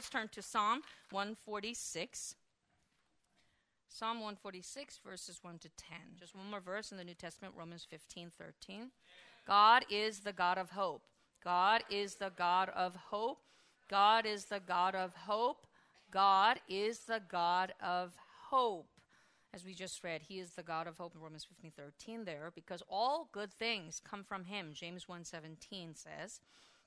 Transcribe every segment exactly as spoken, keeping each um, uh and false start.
let's turn to Psalm one forty-six. Psalm one forty-six, verses one to ten. Just one more verse in the New Testament, Romans fifteen thirteen. God is the God of hope. God is the God of hope. God is the God of hope. God is the God of hope. As we just read, he is the God of hope in Romans fifteen thirteen there, because all good things come from him, James one seventeen says.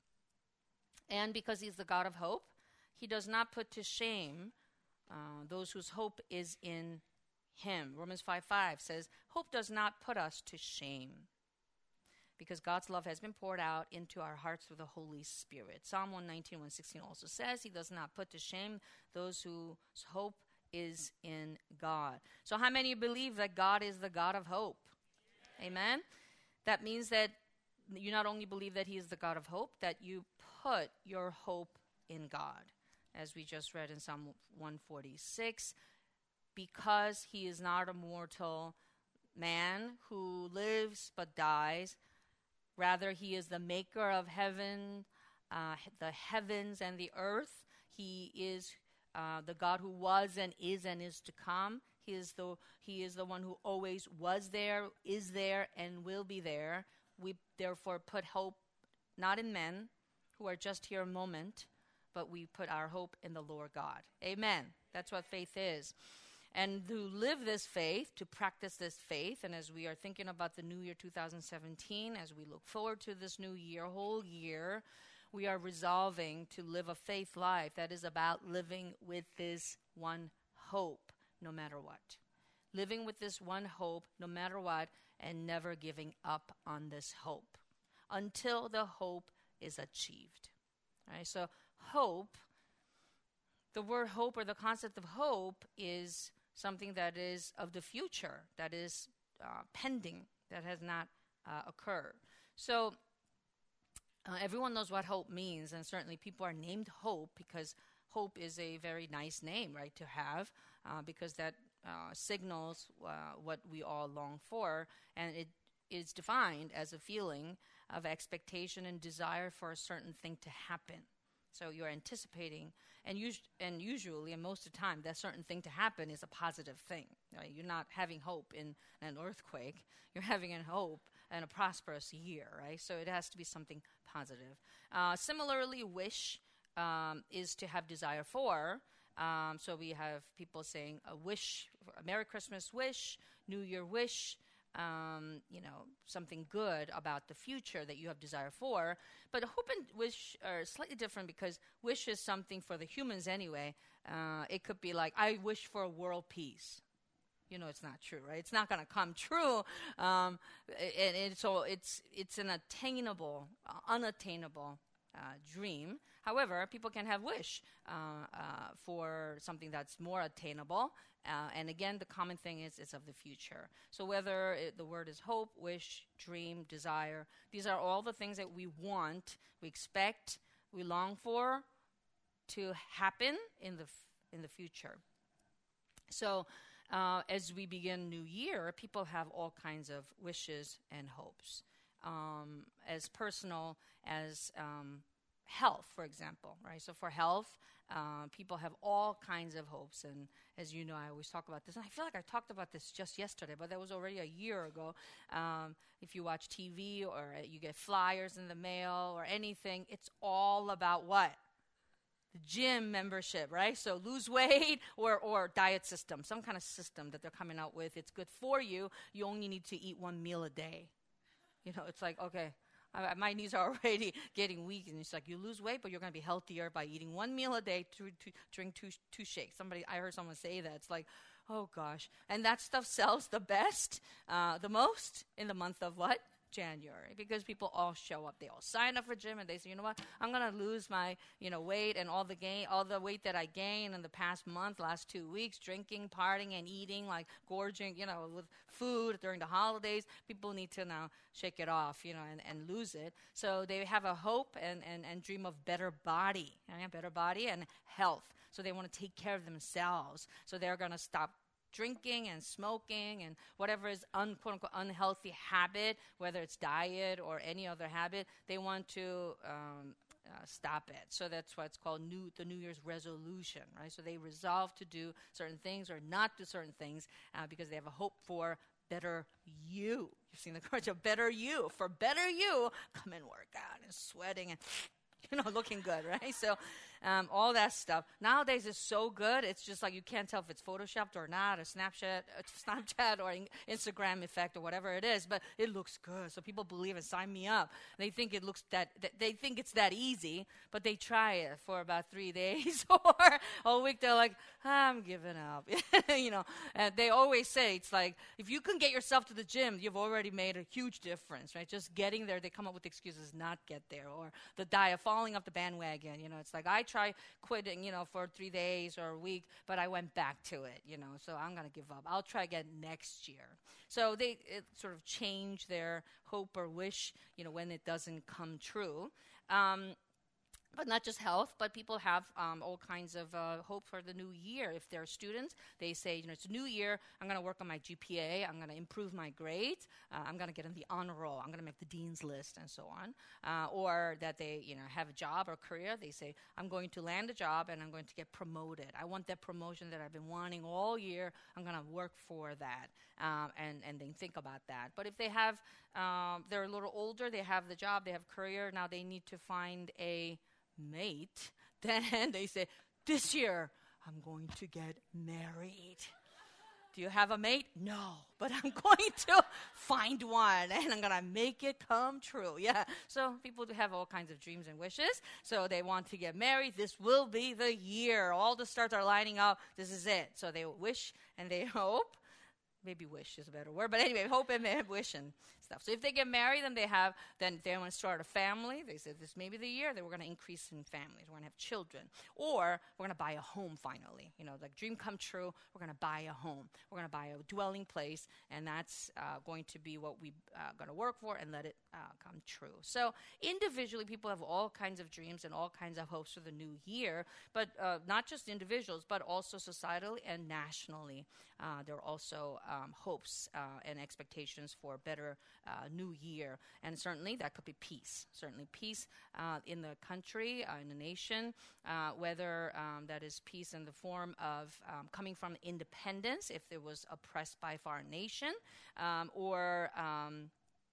And because he's the God of hope, he does not put to shame uh, those whose hope is in him. Romans five five says, hope does not put us to shame, because God's love has been poured out into our hearts through the Holy Spirit. Psalm one nineteen, one sixteen also says, he does not put to shame those whose hope is in God. So how many believe that God is the God of hope? Yeah. Amen? That means that you not only believe that he is the God of hope, that you put your hope in God. As we just read in Psalm one forty-six, because he is not a mortal man who lives but dies, rather he is the maker of heaven, uh, the heavens and the earth. He is Uh, the God who was and is and is to come. He is the He is the one who always was there, is there, and will be there. We therefore put hope not in men who are just here a moment, but we put our hope in the Lord God. Amen. That's what faith is. And to live this faith, to practice this faith, and as we are thinking about the new year two thousand seventeen, as we look forward to this new year, whole year, we are resolving to live a faith life that is about living with this one hope, no matter what. Living with this one hope, no matter what, and never giving up on this hope until the hope is achieved. All right, so hope, the word hope or the concept of hope is something that is of the future, that is uh, pending, that has not uh, occurred. So Uh, everyone knows what hope means, and certainly people are named Hope because hope is a very nice name, right, to have, uh, because that uh, signals uh, what we all long for, and it is defined as a feeling of expectation and desire for a certain thing to happen. So you're anticipating, and, us- and usually, and most of the time, that certain thing to happen is a positive thing. Right? You're not having hope in an earthquake. You're having a hope and a prosperous year, right? So it has to be something positive. Uh, similarly, wish um, is to have desire for. Um, so we have people saying a wish, a Merry Christmas wish, New Year wish, um, you know, something good about the future that you have desire for. But hope and wish are slightly different because wish is something for the humans anyway. Uh, it could be like, I wish for a world peace. You know, it's not true, right? It's not going to come true. Um, and, and so it's it's an attainable, uh, unattainable uh, dream. However, people can have wish uh, uh, for something that's more attainable. Uh, and again, the common thing is it's of the future. So whether it, the word is hope, wish, dream, desire, these are all the things that we want, we expect, we long for to happen in the f- in the future. So uh, as we begin new year, people have all kinds of wishes and hopes, um, as personal as um, health, for example, right? So for health, uh, people have all kinds of hopes. And as you know, I always talk about this. And I feel like I talked about this just yesterday, but that was already a year ago. Um, if you watch T V or you get flyers in the mail or anything, it's all about what? The gym membership, right? So lose weight or, or diet system, some kind of system that they're coming out with. It's good for you. You only need to eat one meal a day. You know, it's like, okay, I, my knees are already getting weak. And it's like, you lose weight, but you're going to be healthier by eating one meal a day, to, to drink two, two shakes. Somebody, I heard someone say that. It's like, oh gosh. And that stuff sells the best, uh, the most in the month of what? January, because people all show up. They all sign up for gym and they say, you know what, I'm going to lose my, you know, weight and all the gain, all the weight that I gained in the past month, last two weeks, drinking, partying and eating, like gorging, you know, with food during the holidays. People need to now shake it off, you know, and, and lose it. So they have a hope and, and, and dream of better body, right? Better body and health. So they want to take care of themselves. So they're going to stop drinking and smoking and whatever is un, quote unquote unhealthy habit, whether it's diet or any other habit, they want to um, uh, stop it. So that's why it's called new the New Year's resolution, right? So they resolve to do certain things or not do certain things uh, because they have a hope for better you. You've seen the commercial, better you. For better you, come and work out and sweating and, you know, looking good, right? So um, all that stuff. Nowadays it's so good, it's just like you can't tell if it's Photoshopped or not, or Snapchat, uh, Snapchat or in- Instagram effect or whatever it is, but it looks good. So people believe it, sign me up. They think it looks that, that they think it's that easy, but they try it for about three days or a week. They're like, I'm giving up. You know, and they always say it's like, if you can get yourself to the gym, you've already made a huge difference, right? Just getting there, they come up with excuses not get there, or the diet, falling off the bandwagon. You know, it's like, I try quitting, you know, for three days or a week, but I went back to it, you know, so I'm going to give up. I'll try again next year. So they it sort of change their hope or wish, you know, when it doesn't come true. Um, But not just health, but people have um, all kinds of uh, hope for the new year. If they're students, they say, you know, it's a new year. I'm going to work on my G P A. I'm going to improve my grades. Uh, I'm going to get on the honor roll. I'm going to make the dean's list and so on. Uh, or that they, you know, have a job or career. They say, I'm going to land a job and I'm going to get promoted. I want that promotion that I've been wanting all year. I'm going to work for that. Um, and, and they think about that. But if they have, um, they're a little older, they have the job, they have career. Now they need to find a mate, then they say, this year I'm going to get married. Do you have a mate? No, but I'm going to find one and I'm going to make it come true. Yeah, so people do have all kinds of dreams and wishes. So they want to get married. This will be the year. All the stars are lining up. This is it. So they wish and they hope. Maybe wish is a better word, but anyway, hope and wish and stuff. So if they get married, then they have, then they want to start a family. They said this may be the year that we're going to increase in families. We're going to have children, or we're going to buy a home finally. You know, like dream come true. We're going to buy a home. We're going to buy a dwelling place, and that's uh, going to be what we uh, going to work for and let it uh, come true. So individually, people have all kinds of dreams and all kinds of hopes for the new year, but uh, not just individuals, but also societally and nationally. Uh, there are also um, hopes uh, and expectations for a better uh, new year. And certainly that could be peace. Certainly peace uh, in the country, uh, in the nation, uh, whether um, that is peace in the form of um, coming from independence, if it was oppressed by a foreign nation, um, or um,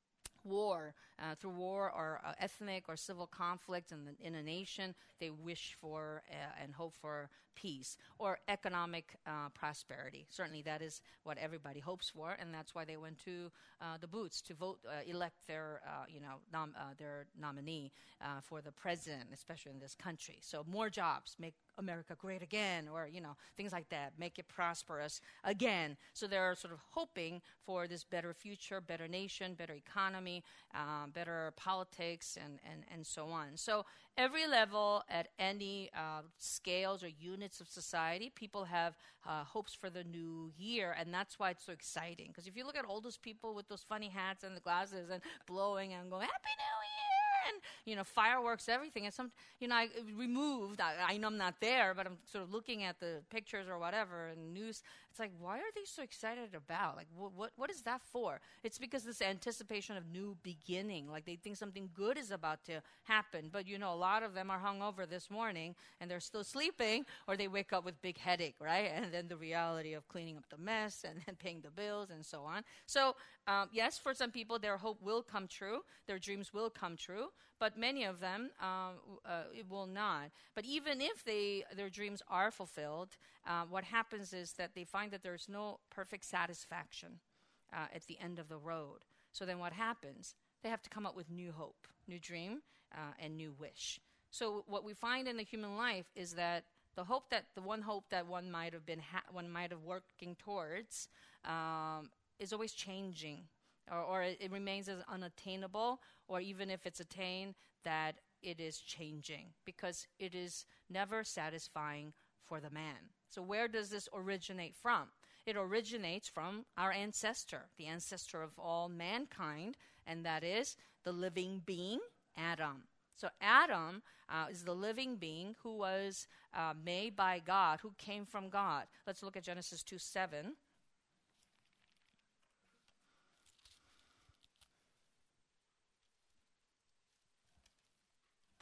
war, uh, through war or uh, ethnic or civil conflict in, the, in a nation, they wish for uh, and hope for peace, or economic uh, prosperity. Certainly that is what everybody hopes for, and that's why they went to uh, the booths to vote, uh, elect their, uh, you know, nom- uh, their nominee uh, for the president, especially in this country. So more jobs, make America great again, or, you know, things like that, make it prosperous again. So they're sort of hoping for this better future, better nation, better economy, um, better politics, and, and, and so on. So every level, at any uh, scales or units of society, people have uh, hopes for the new year, and that's why it's so exciting. Because if you look at all those people with those funny hats and the glasses and blowing and going, Happy New Year! And, you know, fireworks, everything. And some, you know, I removed, I, I know I'm not there, but I'm sort of looking at the pictures or whatever and news. It's like, why are they so excited about? Like, wh- what what is that for? It's because this anticipation of new beginning. Like, they think something good is about to happen. But, you know, a lot of them are hungover this morning and they're still sleeping, or they wake up with big headache, right? And then the reality of cleaning up the mess and then paying the bills and so on. So, um, yes, for some people, their hope will come true. Their dreams will come true. But many of them, um, uh, it will not. But even if they their dreams are fulfilled, uh, what happens is that they find that there's no perfect satisfaction uh, at the end of the road. So then what happens? They have to come up with new hope, new dream, uh, and new wish. So what we find in the human life is that the hope that the one hope that one might have been ha- one might have working towards um, is always changing. Or, or it, it remains as unattainable, or even if it's attained, that it is changing, because it is never satisfying for the man. So where does this originate from? It originates from our ancestor, the ancestor of all mankind, and that is the living being, Adam. So Adam uh, is the living being who was uh, made by God, who came from God. Let's look at Genesis two seven.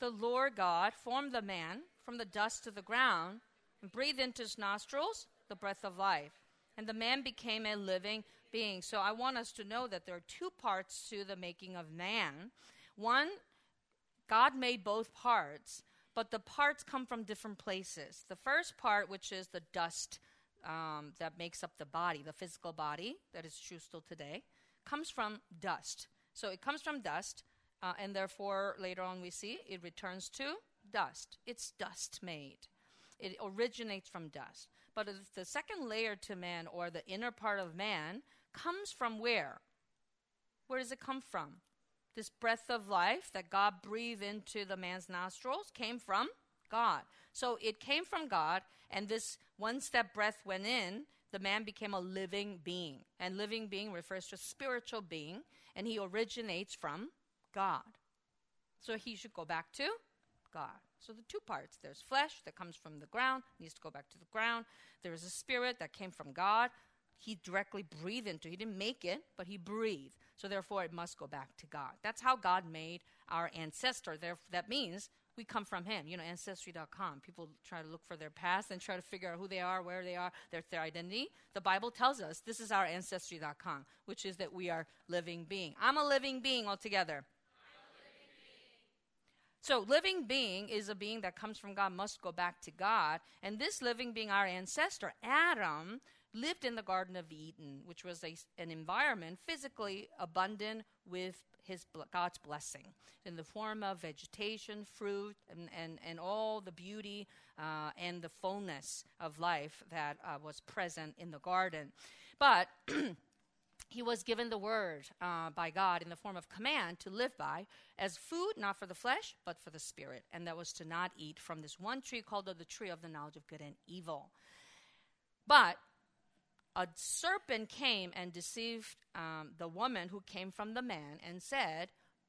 the Lord God formed the man from the dust of the ground and breathed into his nostrils the breath of life. And the man became a living being. So I want us to know that there are two parts to the making of man. One, God made both parts, but the parts come from different places. The first part, which is the dust um, that makes up the body, the physical body, that is true still today, comes from dust. So it comes from dust, uh, and therefore later on we see it returns to dust. It's dust made. It originates from dust. But the second layer to man, or the inner part of man, comes from where? Where does it come from? This breath of life that God breathed into the man's nostrils came from God. So it came from God, and this one-step breath went in, the man became a living being. And living being refers to a spiritual being, and he originates from God. So he should go back to God. So the two parts, there's flesh that comes from the ground, needs to go back to the ground. There is a spirit that came from God. He directly breathed into it. He didn't make it, but he breathed. So therefore, it must go back to God. That's how God made our ancestor. Therefore, that means we come from him. You know, Ancestry dot com. People try to look for their past and try to figure out who they are, where they are, their, their identity. The Bible tells us this is our Ancestry dot com, which is that we are living being. I'm a living being altogether. So living being is a being that comes from God, must go back to God. And this living being, our ancestor, Adam, lived in the Garden of Eden, which was a, an environment physically abundant with his God's blessing in the form of vegetation, fruit, and, and, and all the beauty uh, and the fullness of life that uh, was present in the garden. But he was given the word uh, by God in the form of command to live by as food, not for the flesh, but for the spirit. And that was to not eat from this one tree called the tree of the knowledge of good and evil. But a serpent came and deceived um, the woman who came from the man and said,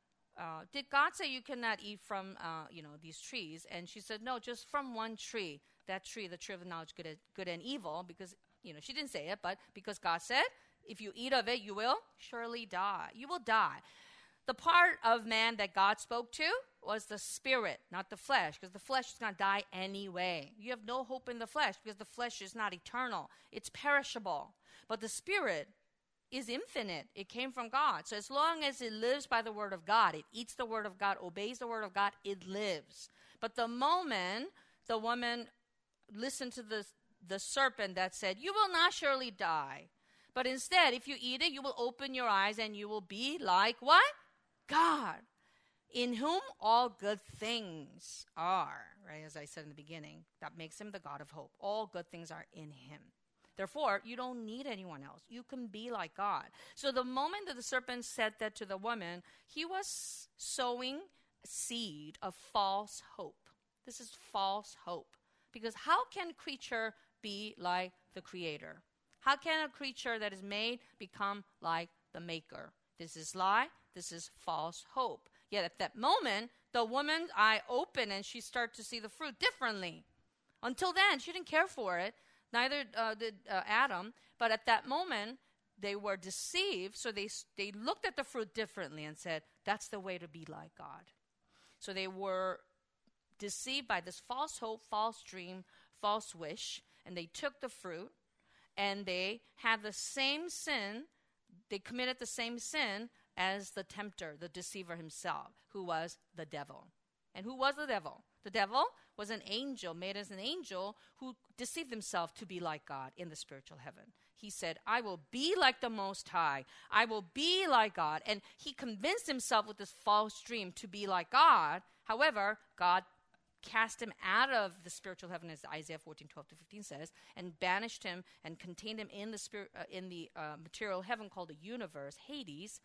uh, did God say you cannot eat from, uh, you know, these trees? And she said, no, just from one tree, that tree, the tree of the knowledge of good and, good and evil, because, you know, she didn't say it, but because God said, if you eat of it, you will surely die. You will die. The part of man that God spoke to was the spirit, not the flesh, because the flesh is going to die anyway. You have no hope in the flesh because the flesh is not eternal. It's perishable. But the spirit is infinite. It came from God. So as long as it lives by the word of God, it eats the word of God, obeys the word of God, it lives. But the moment the woman listened to the, the serpent that said, you will not surely die, but instead, if you eat it, you will open your eyes and you will be like what? God, in whom all good things are, right? As I said in the beginning, that makes him the God of hope. All good things are in him. Therefore, you don't need anyone else. You can be like God. So the moment that the serpent said that to the woman, he was sowing seed of false hope. This is false hope. Because how can a creature be like the Creator? How can a creature that is made become like the Maker? This is lie. This is false hope. Yet at that moment, the woman's eye opened and she started to see the fruit differently. Until then, she didn't care for it. Neither uh, did uh, Adam. But at that moment, they were deceived. So they, they looked at the fruit differently and said, that's the way to be like God. So they were deceived by this false hope, false dream, false wish. And they took the fruit. And they had the same sin, they committed the same sin as the tempter, the deceiver himself, who was the devil. And who was the devil? The devil was an angel, made as an angel, who deceived himself to be like God in the spiritual heaven. He said, I will be like the Most High. I will be like God. And he convinced himself with this false dream to be like God. However, God cast him out of the spiritual heaven, as Isaiah fourteen, twelve to fifteen says, and banished him and contained him in the spirit, uh, in the uh, material heaven called the universe, Hades.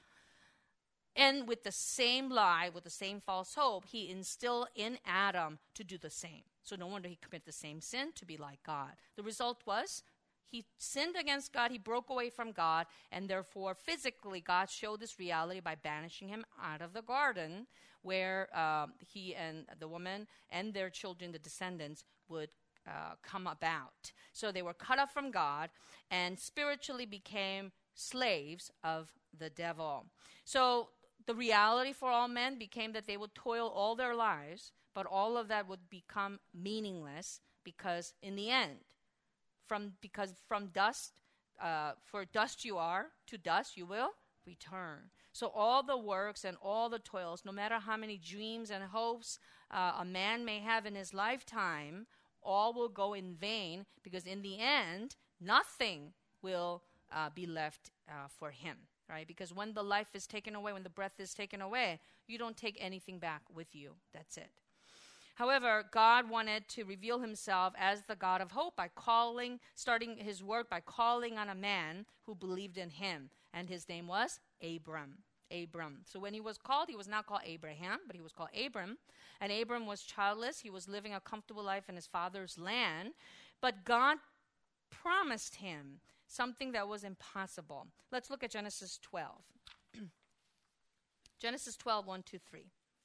And with the same lie, with the same false hope, he instilled in Adam to do the same. So no wonder he committed the same sin, to be like God. The result was he sinned against God, he broke away from God, and therefore physically God showed this reality by banishing him out of the garden, where um, he and the woman and their children, the descendants, would uh, come about. So they were cut off from God and spiritually became slaves of the devil. So the reality for all men became that they would toil all their lives, But all of that would become meaningless because in the end, from because from dust, uh, for dust you are, to dust you will return. So all the works and all the toils, no matter how many dreams and hopes uh, a man may have in his lifetime, all will go in vain because in the end, nothing will uh, be left uh, for him, right? Because when the life is taken away, when the breath is taken away, you don't take anything back with you. That's it. However, God wanted to reveal himself as the God of hope by calling, starting his work by calling on a man who believed in him. And his name was Abram. Abram. So when he was called, he was not called Abraham, but he was called Abram. And Abram was childless. He was living a comfortable life in his father's land. But God promised him something that was impossible. Let's look at Genesis twelve. Genesis twelve, one, two, three.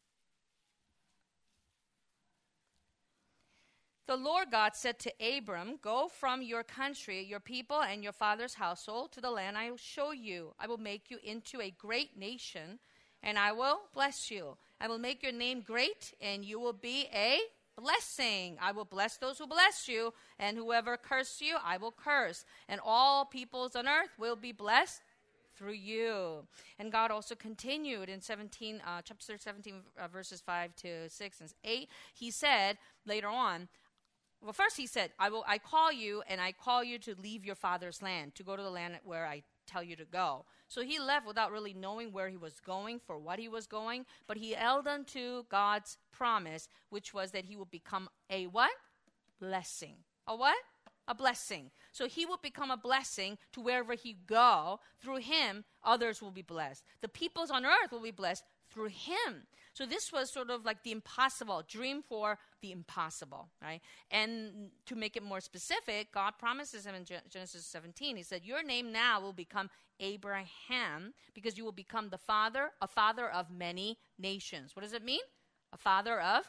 The Lord God said to Abram, go from your country, your people, and your father's household to the land I will show you. I will make you into a great nation, and I will bless you. I will make your name great, and you will be a blessing. I will bless those who bless you, and whoever curses you, I will curse. And all peoples on earth will be blessed through you. And God also continued in seventeen, uh, chapter seventeen, uh, verses five to six and eight. He said later on, well, first he said, I will. I call you, and I call you to leave your father's land, to go to the land where I tell you to go. So he left without really knowing where he was going, for what he was going, but he held on to God's promise, which was that he would become a what? Blessing. A what? A blessing. So he will become a blessing to wherever he go. Through him, others will be blessed. The peoples on earth will be blessed through him. So this was sort of like the impossible, dream for the impossible, right? And to make it more specific, God promises him in Genesis seventeen, he said, your name now will become Abraham because you will become the father, a father of many nations. What does it mean? A father of?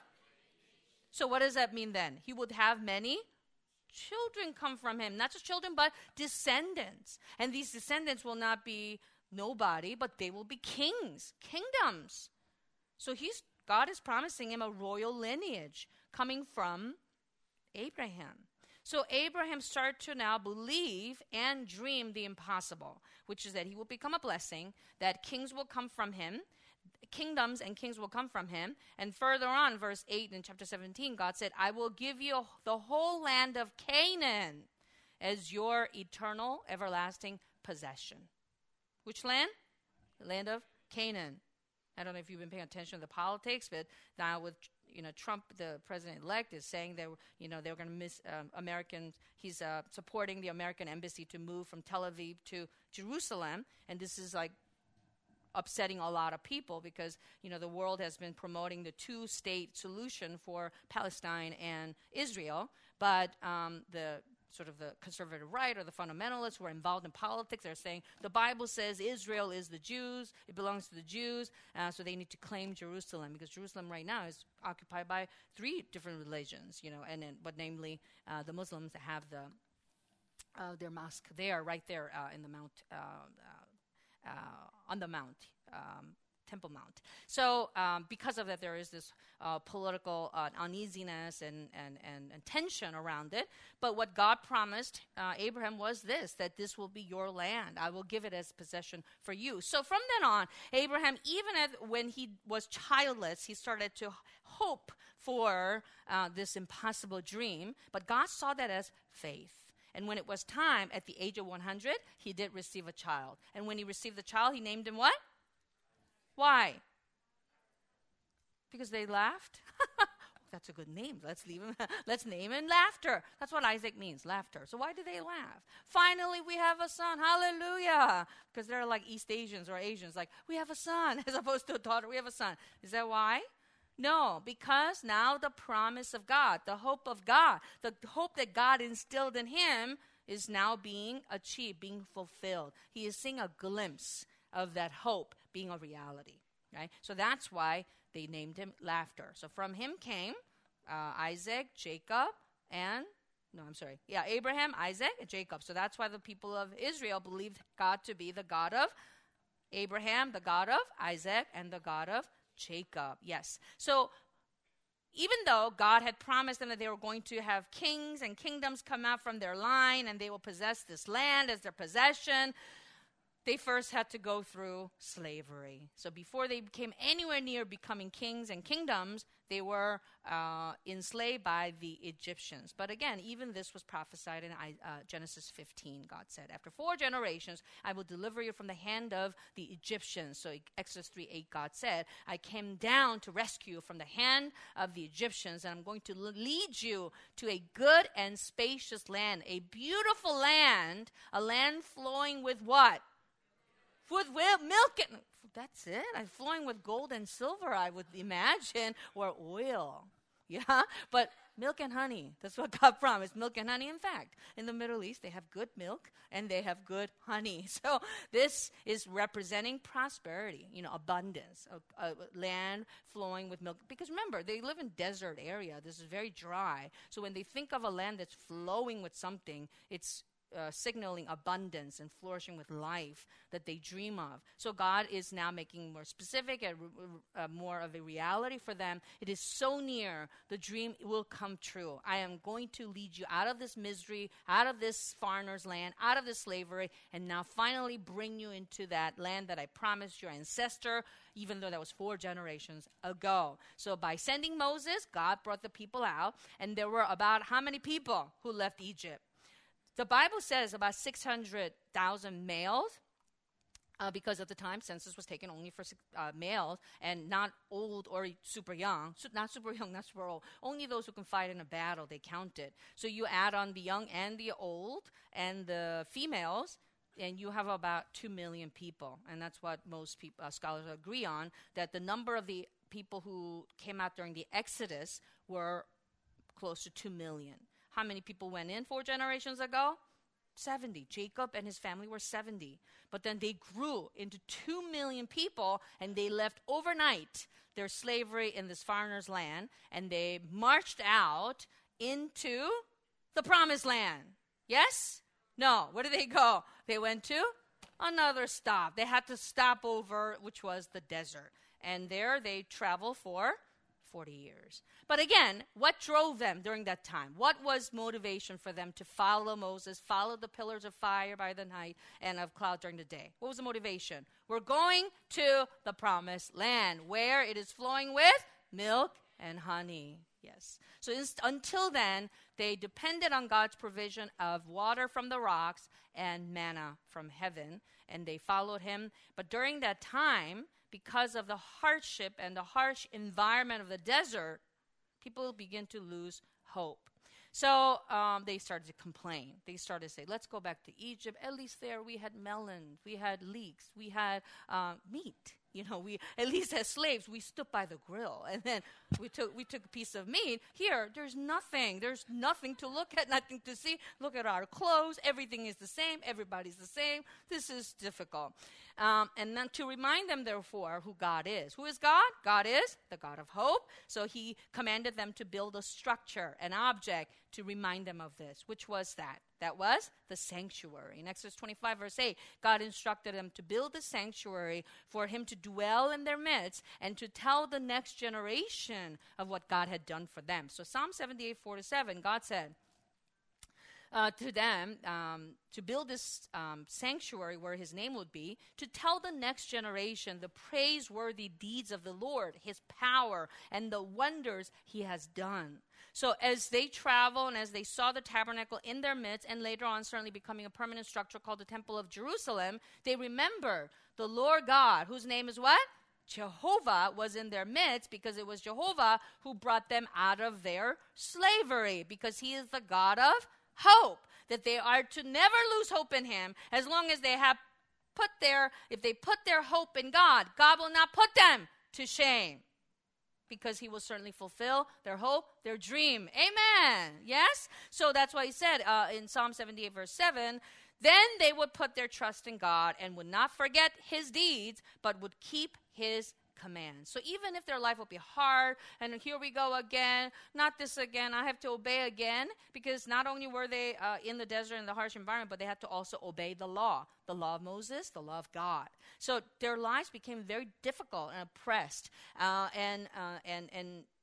So what does that mean then? He would have many children come from him. Not just children, but descendants. And these descendants will not be nobody, but they will be kings, kingdoms. So he's God is promising him a royal lineage coming from Abraham. So Abraham started to now believe and dream the impossible, which is that he will become a blessing, that kings will come from him, kingdoms and kings will come from him. And further on, verse eight in chapter seventeen, God said, I will give you the whole land of Canaan as your eternal, everlasting possession. Which land? The land of Canaan. I don't know if you've been paying attention to the politics, but now with, you know, Trump, the president-elect, is saying that, you know, they're going to miss um, American, he's uh, supporting the American embassy to move from Tel Aviv to Jerusalem. And this is like upsetting a lot of people because, you know, the world has been promoting the two-state solution for Palestine and Israel. But um, the sort of the conservative right or the fundamentalists who are involved in politics are saying the Bible says Israel is the Jews, it belongs to the Jews, uh, so they need to claim Jerusalem because Jerusalem right now is occupied by three different religions, you know, and then, but namely uh, the Muslims have the uh, their mosque there, right there uh, in the mount, uh, uh, uh, on the mount. Um, Temple Mount. So um, because of that, there is this uh, political uh, uneasiness and, and, and, and tension around it. But what God promised uh, Abraham was this, that this will be your land. I will give it as possession for you. So from then on, Abraham, even at, when he was childless, he started to hope for uh, this impossible dream. But God saw that as faith. And when it was time, at the age of one hundred, he did receive a child. And when he received the child, he named him what? Why? Because they laughed? That's a good name. Let's leave him. Let's name him Laughter. That's what Isaac means, laughter. So why do they laugh? Finally, we have a son. Hallelujah. Because they're like East Asians or Asians, like, we have a son, as opposed to a daughter. We have a son. Is that why? No, because now the promise of God, the hope of God, the hope that God instilled in him is now being achieved, being fulfilled. He is seeing a glimpse of that hope being a reality, right? So that's why they named him Laughter. So from him came uh, Isaac, Jacob, and, no, I'm sorry. Yeah, Abraham, Isaac, and Jacob. So that's why the people of Israel believed God to be the God of Abraham, the God of Isaac, and the God of Jacob. Yes. So even though God had promised them that they were going to have kings and kingdoms come out from their line and they will possess this land as their possession, they first had to go through slavery. So before they became anywhere near becoming kings and kingdoms, they were uh, enslaved by the Egyptians. But again, even this was prophesied in uh, Genesis fifteen. God said, after four generations, I will deliver you from the hand of the Egyptians. So Exodus three eight, God said, I came down to rescue you from the hand of the Egyptians, and I'm going to lead you to a good and spacious land, a beautiful land, a land flowing with what? With milk and, that's it. I'm flowing with gold and silver, I would imagine, or oil. Yeah, but milk and honey, that's what God promised, milk and honey. In fact, in the Middle East, they have good milk and they have good honey. So this is representing prosperity, you know, abundance, a, a land flowing with milk. Because remember, they live in desert area. This is very dry. So when they think of a land that's flowing with something, it's Uh, signaling abundance and flourishing with life that they dream of. So God is now making more specific and uh, more of a reality for them. It is so near, the dream will come true. I am going to lead you out of this misery, out of this foreigner's land, out of this slavery, and now finally bring you into that land that I promised your ancestor, even though that was four generations ago. So by sending Moses, God brought the people out, and there were about how many people who left Egypt? The Bible says about six hundred thousand males, uh, because at the time census was taken only for uh, males and not old or super young, so not super young, not super old. Only those who can fight in a battle, they counted. So you add on the young and the old and the females, and you have about two million people. And that's what most peop- uh, scholars agree on, that the number of the people who came out during the Exodus were close to two million. How many people went in four generations ago? seventy. Jacob and his family were seventy. But then they grew into two million people, and they left overnight their slavery in this foreigner's land, and they marched out into the promised land. Yes? No. Where did they go? They went to another stop. They had to stop over, which was the desert. And there they traveled for forty years. But again, what drove them during that time? What was motivation for them to follow Moses, follow the pillars of fire by the night and of cloud during the day? What was the motivation? We're going to the promised land where it is flowing with milk and honey. Yes. So inst- until then, they depended on God's provision of water from the rocks and manna from heaven, and they followed him. But during that time, because of the hardship and the harsh environment of the desert, people begin to lose hope. So um, they started to complain. They started to say, let's go back to Egypt. At least there we had melons, we had leeks, we had uh, meat. You know, we at least as slaves, we stood by the grill, and then we took we took a piece of meat. Here, there's nothing. There's nothing to look at, nothing to see. Look at our clothes. Everything is the same. Everybody's the same. This is difficult. Um, and then to remind them, therefore, who God is. Who is God? God is the God of hope. So he commanded them to build a structure, an object, to remind them of this. Which was that? That was the sanctuary. In Exodus twenty-five, verse eight, God instructed them to build a sanctuary for him to dwell in their midst and to tell the next generation of what God had done for them. So Psalm seventy-eight, four to seven, God said uh, to them um, to build this um, sanctuary where his name would be, to tell the next generation the praiseworthy deeds of the Lord, his power, and the wonders he has done. So as they travel and as they saw the tabernacle in their midst, and later on certainly becoming a permanent structure called the Temple of Jerusalem, they remember the Lord God, whose name is what? Jehovah, was in their midst, because it was Jehovah who brought them out of their slavery, because he is the God of hope, that they are to never lose hope in him as long as they have put their, if they put their hope in God, God will not put them to shame, because he will certainly fulfill their hope, their dream. Amen. Yes? So that's why he said uh, in Psalm seventy-eight, verse seven, then they would put their trust in God and would not forget his deeds, but would keep his commands. So even if their life will be hard, and here we go again, not this again, I have to obey again, because not only were they uh, in the desert in the harsh environment, but they had to also obey the law, the law of Moses, the law of God. So their lives became very difficult and oppressed, uh, and uh, and and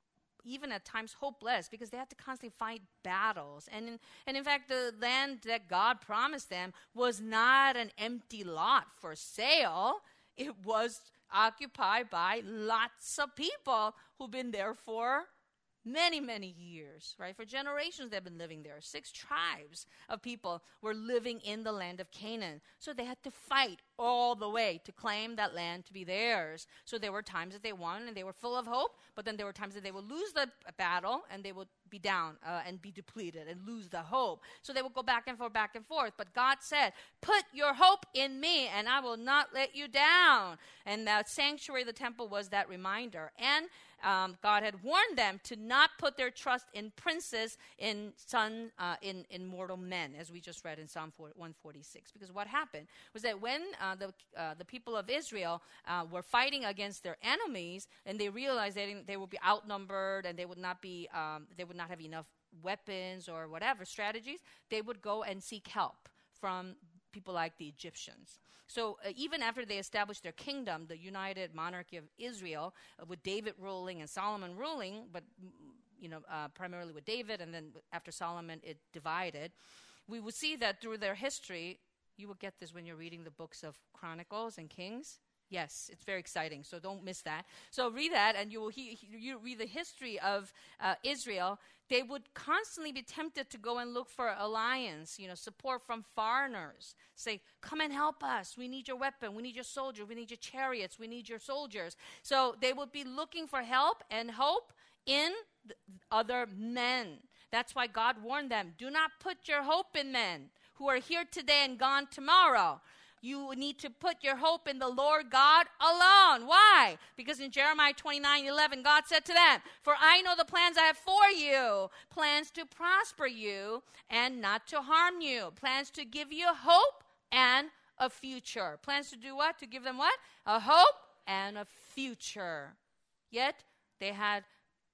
even at times hopeless, because they had to constantly fight battles. And in, and in fact, the land that God promised them was not an empty lot for sale. It was occupied by lots of people who've been there for many, many years, right? For generations they've been living there. Six tribes of people were living in the land of Canaan. So they had to fight all the way to claim that land to be theirs. So there were times that they won and they were full of hope, but then there were times that they would lose the battle and they would be down uh, and be depleted and lose the hope. So they would go back and forth, back and forth. But God said, put your hope in me and I will not let you down. And the sanctuary, the temple, was that reminder. And Um, God had warned them to not put their trust in princes, in son, uh, in, in mortal men, as we just read in Psalm one forty-six. Because what happened was that when uh, the uh, the people of Israel uh, were fighting against their enemies, and they realized they didn't, they would be outnumbered, and they would not be um, they would not have enough weapons or whatever strategies, they would go and seek help from people like the Egyptians. So uh, even after they established their kingdom, the united monarchy of Israel, uh, with David ruling and Solomon ruling, but you know uh, primarily with David, and then after Solomon it divided, we will see that through their history. You will get this when you're reading the books of Chronicles and Kings. Yes, it's very exciting, so don't miss that. So read that, and you will he, he, you read the history of uh, Israel. They would constantly be tempted to go and look for alliance, you know, support from foreigners. Say, come and help us. We need your weapon. We need your soldiers. We need your chariots. We need your soldiers. So they would be looking for help and hope in th- other men. That's why God warned them, do not put your hope in men who are here today and gone tomorrow. You need to put your hope in the Lord God alone. Why? Because in Jeremiah twenty-nine eleven, God said to them, for I know the plans I have for you, plans to prosper you and not to harm you, plans to give you hope and a future. Plans to do what? To give them what? A hope and a future. Yet they had,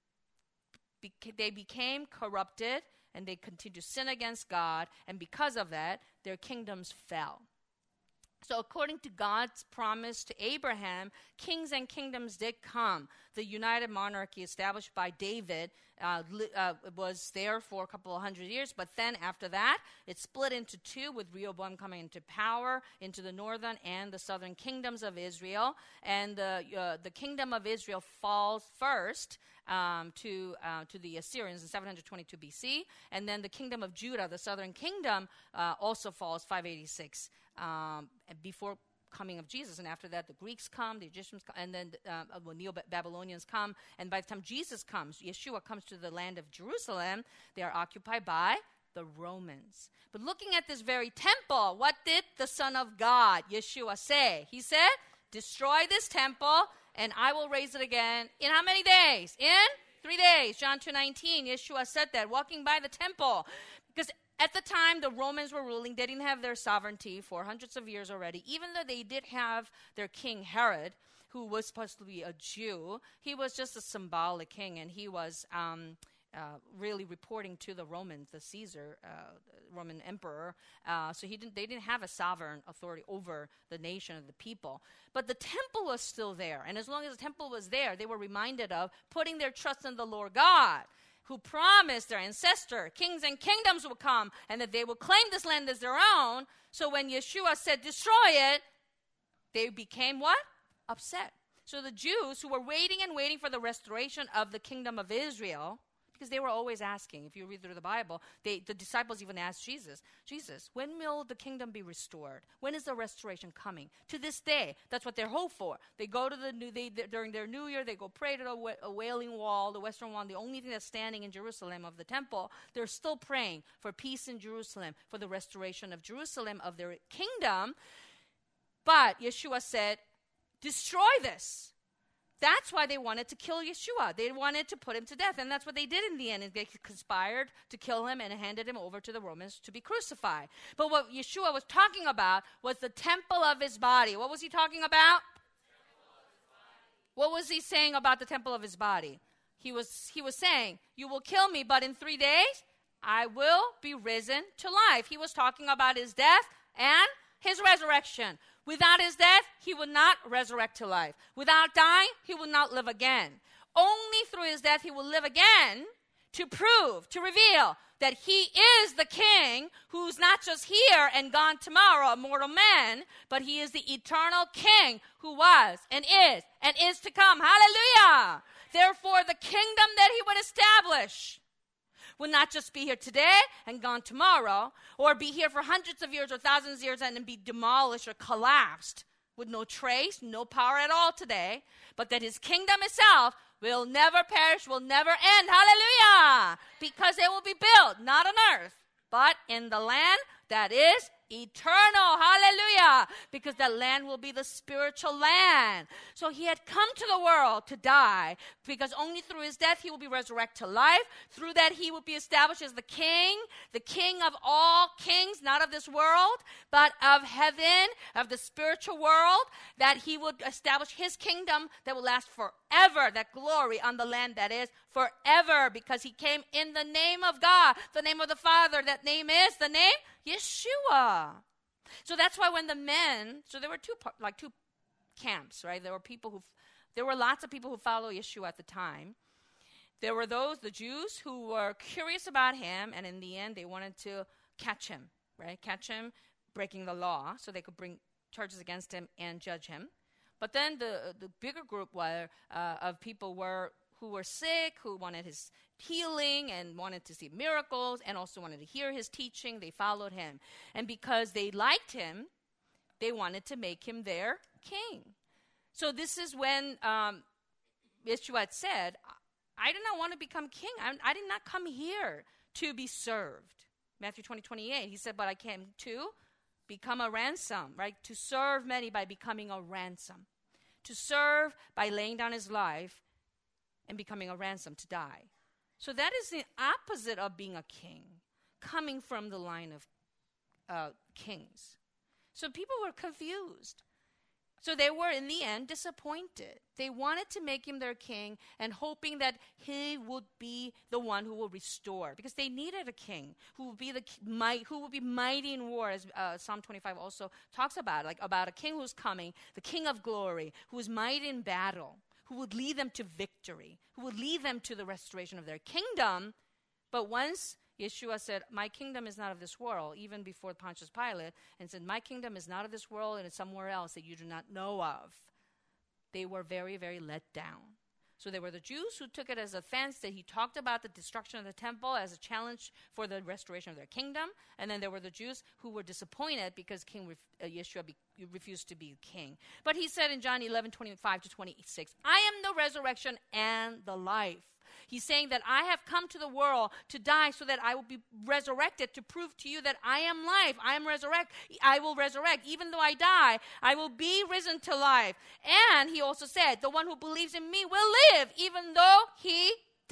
they became corrupted and they continued to sin against God, and because of that, their kingdoms fell. So according to God's promise to Abraham, kings and kingdoms did come. The united monarchy established by David uh, li- uh, was there for a couple of hundred years, but then after that, it split into two, with Rehoboam coming into power into the northern and the southern kingdoms of Israel. And the uh, the kingdom of Israel falls first um, to uh, to the Assyrians in seven twenty-two B C, and then the kingdom of Judah, the southern kingdom, uh, also falls five eighty-six um, before coming of Jesus. And after that, the Greeks come, the Egyptians come, and then uh, the Neo-Babylonians come. And by the time Jesus comes, Yeshua comes to the land of Jerusalem, they are occupied by the Romans. But looking at this very temple, what did the Son of God, Yeshua, say? He said, destroy this temple, and I will raise it again in how many days? In three days. John two nineteen, Yeshua said that, walking by the temple. Because at the time the Romans were ruling, they didn't have their sovereignty for hundreds of years already. Even though they did have their king Herod, who was supposed to be a Jew, he was just a symbolic king, and he was um, uh, really reporting to the Romans, the Caesar, uh, Roman emperor. Uh, so he didn't. They didn't have a sovereign authority over the nation of the people. But the temple was still there, and as long as the temple was there, they were reminded of putting their trust in the Lord God, who promised their ancestor kings and kingdoms would come and that they would claim this land as their own. So when Yeshua said destroy it, they became what? Upset. So the Jews who were waiting and waiting for the restoration of the kingdom of Israel, because they were always asking, if you read through the Bible, they, the disciples even asked Jesus, Jesus, when will the kingdom be restored? When is the restoration coming? To this day, that's what they're hoped for. They go to the new, they, they, during their new year, they go pray to the a Wailing Wall, the Western Wall, the only thing that's standing in Jerusalem of the temple. They're still praying for peace in Jerusalem, for the restoration of Jerusalem, of their kingdom. But Yeshua said, destroy this. That's why they wanted to kill Yeshua. They wanted to put him to death. And that's what they did in the end. They conspired to kill him and handed him over to the Romans to be crucified. But what Yeshua was talking about was the temple of his body. What was he talking about? What was he saying about the temple of his body? He was, he was saying, you will kill me, but in three days, I will be risen to life. He was talking about his death and his resurrection. Without his death, he would not resurrect to life. Without dying, he will not live again. Only through his death he will live again to prove, to reveal that he is the king who's not just here and gone tomorrow, a mortal man, but he is the eternal king who was and is and is to come. Hallelujah. Therefore, the kingdom that he would establish will not just be here today and gone tomorrow, or be here for hundreds of years or thousands of years and then be demolished or collapsed with no trace, no power at all today, but that his kingdom itself will never perish, will never end. Hallelujah! Because it will be built, not on earth, but in the land that is eternal. Hallelujah! Because that land will be the spiritual land. So he had come to the world to die, because only through his death he will be resurrected to life. Through that he will be established as the king, the king of all kings, not of this world, but of heaven, of the spiritual world, that he would establish his kingdom that will last forever, that glory on the land that is forever, because he came in the name of God, the name of the Father. That name is the name Yeshua. So that's why when the men, so there were two, like two camps, right? There were people who, there were lots of people who followed Yeshua at the time. There were those, the Jews, who were curious about him, and in the end, they wanted to catch him, right? Catch him breaking the law, so they could bring charges against him and judge him. But then the the bigger group were uh, of people were who were sick, who wanted his healing and wanted to see miracles and also wanted to hear his teaching. They followed him. And because they liked him, they wanted to make him their king. So this is when um, Yeshua had said, I did not want to become king. I, I did not come here to be served. Matthew twenty, twenty-eight, he said, but I came to become a ransom, right? To serve many by becoming a ransom. To serve by laying down his life and becoming a ransom, to die. So that is the opposite of being a king, coming from the line of uh, kings. So people were confused. So they were, in the end, disappointed. They wanted to make him their king and hoping that he would be the one who will restore, because they needed a king who would be the might, who would be mighty in war, as uh, Psalm twenty-five also talks about, like about a king who's coming, the king of glory, who is mighty in battle, who would lead them to victory, who would lead them to the restoration of their kingdom. But once Yeshua said, my kingdom is not of this world, even before Pontius Pilate, and said, my kingdom is not of this world and it's somewhere else that you do not know of, they were very, very let down. So there were the Jews who took it as offense that he talked about the destruction of the temple as a challenge for the restoration of their kingdom. And then there were the Jews who were disappointed because King Ref- uh, Yeshua be- refused to be king. But he said in John eleven, twenty-five to twenty-six, I am the resurrection and the life. He's saying that I have come to the world to die so that I will be resurrected, to prove to you that I am life. I am resurrect. I will resurrect. Even though I die, I will be risen to life. And he also said, the one who believes in me will live, even though he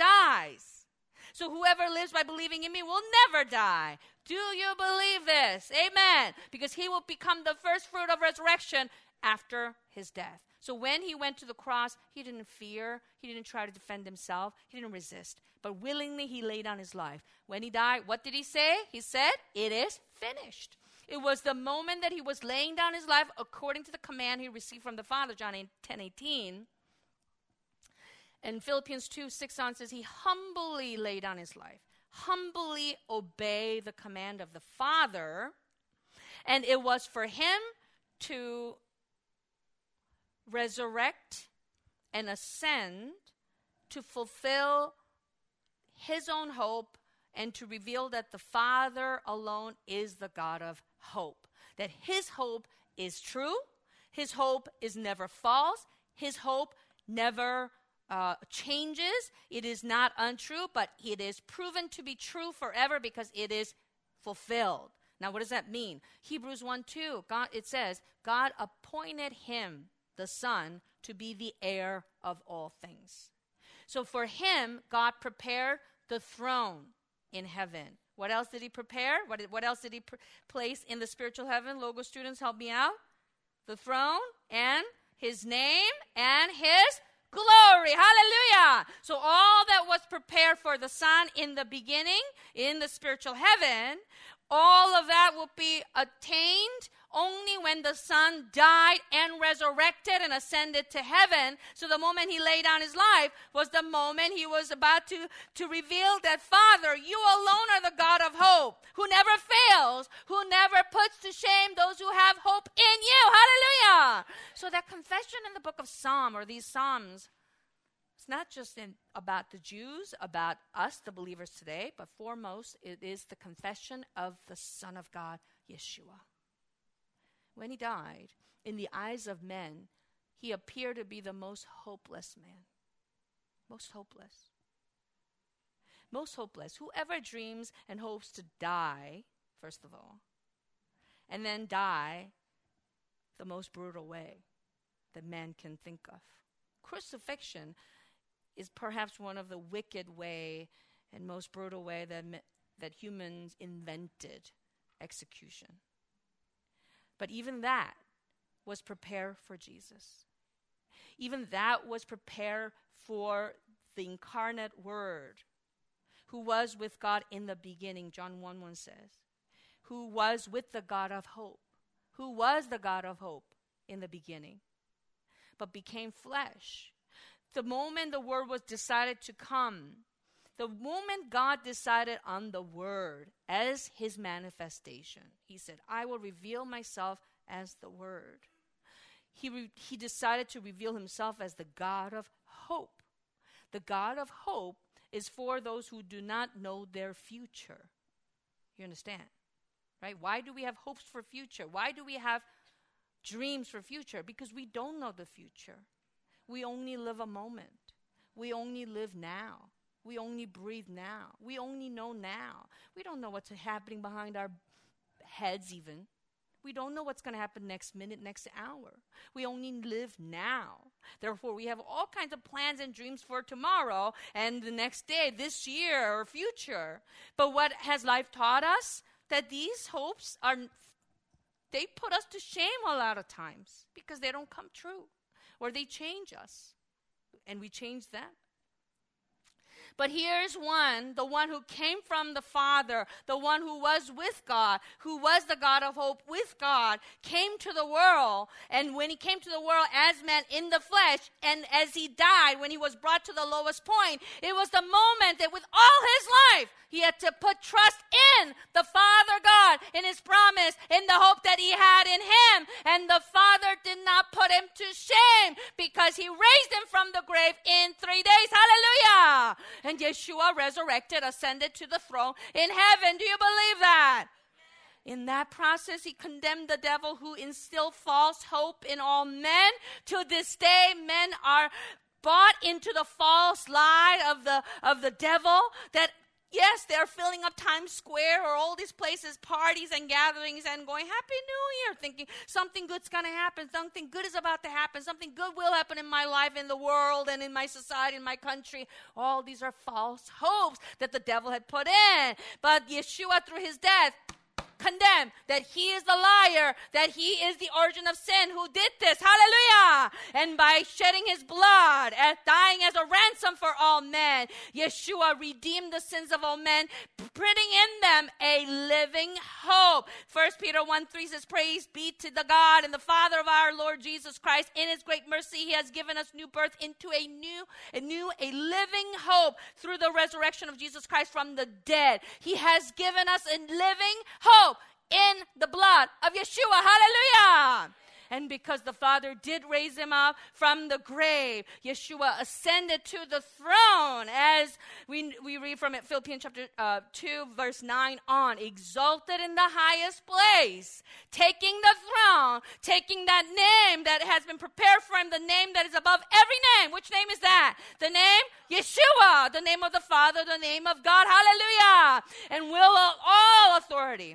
dies. So whoever lives by believing in me will never die. Do you believe this? Amen. Because he will become the first fruit of resurrection after his death. So when he went to the cross, he didn't fear. He didn't try to defend himself. He didn't resist. But willingly, he laid down his life. When he died, what did he say? He said, it is finished. It was the moment that he was laying down his life according to the command he received from the Father, John ten eighteen. And Philippians two, six on says, he humbly laid down his life. Humbly obey the command of the Father. And it was for him to resurrect and ascend to fulfill his own hope and to reveal that the Father alone is the God of hope. That his hope is true. His hope is never false. His hope never uh, changes. It is not untrue, but it is proven to be true forever because it is fulfilled. Now, what does that mean? Hebrews one two, God, it says, God appointed him, the Son, to be the heir of all things. So for him, God prepared the throne in heaven. What else did he prepare? What, what else did he pr- place in the spiritual heaven? Logo students, help me out. The throne and his name and his glory. Hallelujah. So all that was prepared for the Son in the beginning, in the spiritual heaven, all of that will be attained. only when the Son died and resurrected and ascended to heaven. So the moment he laid down his life was the moment he was about to, to reveal that, Father, you alone are the God of hope, who never fails, who never puts to shame those who have hope in you. Hallelujah. So that confession in the book of Psalm, or these Psalms, it's not just in, about the Jews, about us, the believers today, but foremost, it is the confession of the Son of God, Yeshua. When he died, in the eyes of men, he appeared to be the most hopeless man. Most hopeless. Most hopeless. Whoever dreams and hopes to die, first of all, and then die the most brutal way that man can think of. Crucifixion is perhaps one of the wicked way and most brutal way that that humans invented execution. But even that was prepared for Jesus. Even that was prepared for the incarnate Word, who was with God in the beginning, John one one says, who was with the God of hope, who was the God of hope in the beginning, but became flesh. The moment the Word was decided to come, the moment God decided on the Word as his manifestation, he said, I will reveal myself as the Word. He, re- he decided to reveal himself as the God of hope. The God of hope is for those who do not know their future. You understand? Right? Why do we have hopes for future? Why do we have dreams for future? Because we don't know the future. We only live a moment. We only live now. We only breathe now. We only know now. We don't know what's happening behind our heads even. We don't know what's going to happen next minute, next hour. We only live now. Therefore, we have all kinds of plans and dreams for tomorrow and the next day, this year, or future. But what has life taught us? That these hopes are, they put us to shame a lot of times because they don't come true. Or they change us, and we change them. But here's one, the one who came from the Father, the one who was with God, who was the God of hope with God, came to the world. And when he came to the world as man in the flesh, and as he died, when he was brought to the lowest point, it was the moment that with all his life, he had to put trust in the Father God, in his promise, in the hope that he had in him. And the Father did not put him to shame because he raised him from the grave in three days. Hallelujah. And Yeshua resurrected, ascended to the throne in heaven. Do you believe that? In that process, he condemned the devil who instilled false hope in all men. To this day, men are bought into the false lie of the, of the devil that yes, they're filling up Times Square or all these places, parties and gatherings, and going, Happy New Year, thinking something good's going to happen, something good is about to happen, something good will happen in my life, in the world, and in my society, in my country. All these are false hopes that the devil had put in. But Yeshua, through his death, condemned that he is the liar, that he is the origin of sin who did this. Hallelujah. And by shedding his blood and dying as a ransom for all men, Yeshua redeemed the sins of all men, putting in them a living hope. First Peter one three says, Praise be to the God and the Father of our Lord Jesus Christ. In his great mercy, he has given us new birth into a new, a new, a living hope through the resurrection of Jesus Christ from the dead. He has given us a living hope in the blood of Yeshua. Hallelujah. And because the Father did raise him up from the grave, Yeshua ascended to the throne, as we, we read from it, Philippians chapter uh, two, verse nine on, exalted in the highest place, taking the throne, taking that name that has been prepared for him, the name that is above every name. Which name is that? The name Yeshua, the name of the Father, the name of God. Hallelujah. And will all authority,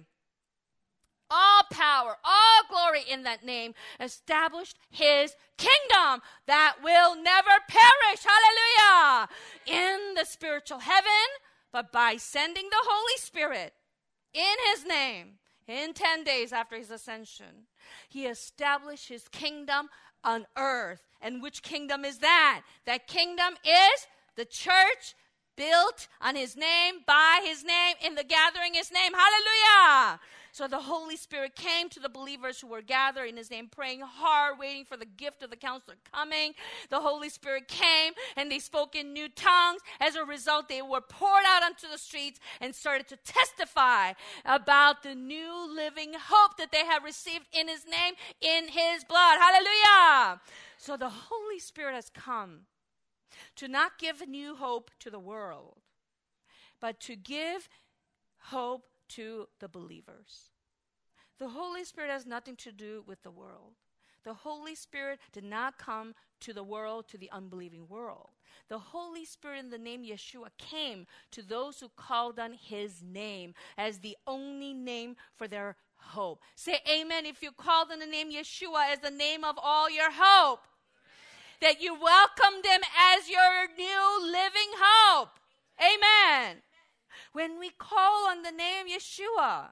all power, all glory in that name, established his kingdom that will never perish. Hallelujah. In the spiritual heaven, but by sending the Holy Spirit in his name, in ten days after his ascension, he established his kingdom on earth. And which kingdom is that? That kingdom is the church, built on his name, by his name, in the gathering his name. Hallelujah. So the Holy Spirit came to the believers who were gathered in his name, praying hard, waiting for the gift of the counselor coming. The Holy Spirit came and they spoke in new tongues. As a result, they were poured out onto the streets and started to testify about the new living hope that they had received in his name, in his blood. Hallelujah. So the Holy Spirit has come to not give new hope to the world, but to give hope to the believers. The Holy Spirit has nothing to do with the world. The Holy Spirit did not come to the world, to the unbelieving world. The Holy Spirit in the name Yeshua came to those who called on his name as the only name for their hope. Say amen if you called on the name Yeshua as the name of all your hope. That you welcomed him as your new living hope. Amen. When we call on the name Yeshua,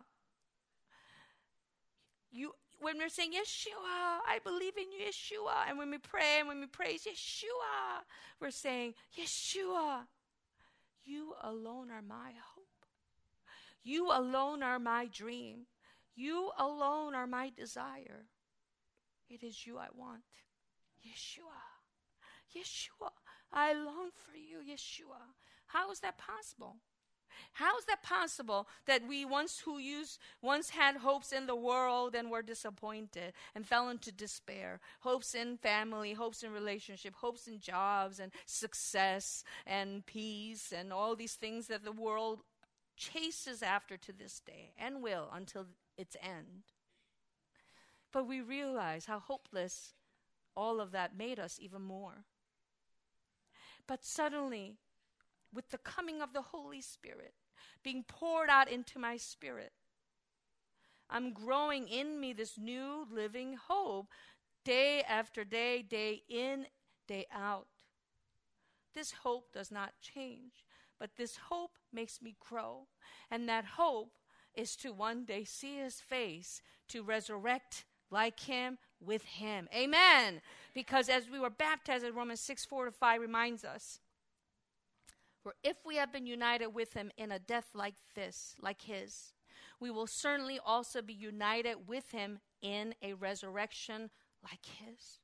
you, when we're saying, Yeshua, I believe in you, Yeshua. And when we pray and when we praise Yeshua, we're saying, Yeshua, you alone are my hope. You alone are my dream. You alone are my desire. It is you I want. Yeshua. Yeshua, I long for you, Yeshua. How is that possible? How is that possible that we once who used, once had hopes in the world and were disappointed and fell into despair? Hopes in family, hopes in relationship, hopes in jobs and success and peace and all these things that the world chases after to this day and will until its end. But we realize how hopeless all of that made us even more. But suddenly, with the coming of the Holy Spirit being poured out into my spirit, I'm growing in me this new living hope day after day, day in, day out. This hope does not change, but this hope makes me grow. And that hope is to one day see his face, to resurrect like him, with him. Amen. Because as we were baptized, as Romans six, four to five reminds us, for if we have been united with him in a death like this, like his, we will certainly also be united with him in a resurrection like his.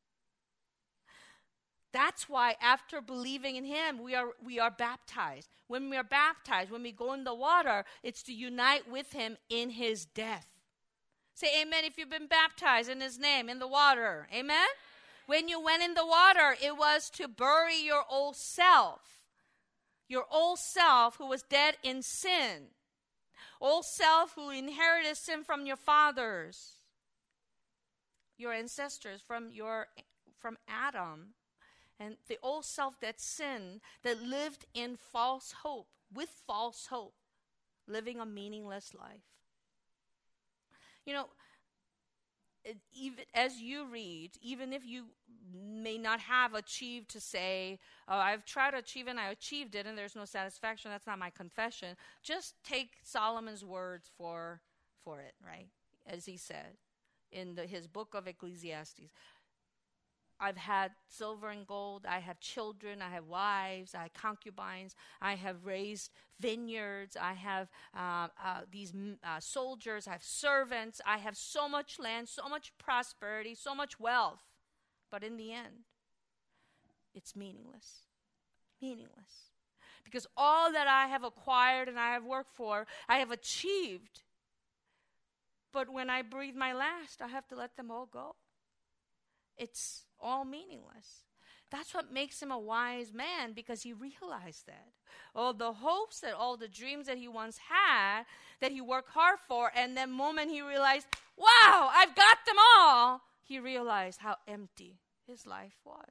That's why after believing in him, we are we are baptized. When we are baptized, when we go in the water, it's to unite with him in his death. Say amen if you've been baptized in his name, in the water. Amen? When you went in the water, it was to bury your old self. Your old self who was dead in sin. Old self who inherited sin from your fathers. Your ancestors, from your from Adam. And the old self that sinned, that lived in false hope, with false hope, living a meaningless life. You know, it, even as you read, even if you may not have achieved to say, oh, I've tried to achieve and I achieved it and there's no satisfaction, that's not my confession. Just take Solomon's words for for it, right? As he said in the, his book of Ecclesiastes. I've had silver and gold. I have children. I have wives. I have concubines. I have raised vineyards. I have uh, uh, these uh, soldiers. I have servants. I have so much land, so much prosperity, so much wealth. But in the end, it's meaningless. Meaningless. Because all that I have acquired and I have worked for, I have achieved. But when I breathe my last, I have to let them all go. It's all meaningless. That's what makes him a wise man, because he realized that. All the hopes, that all the dreams that he once had, that he worked hard for, and the moment he realized, wow, I've got them all, he realized how empty his life was.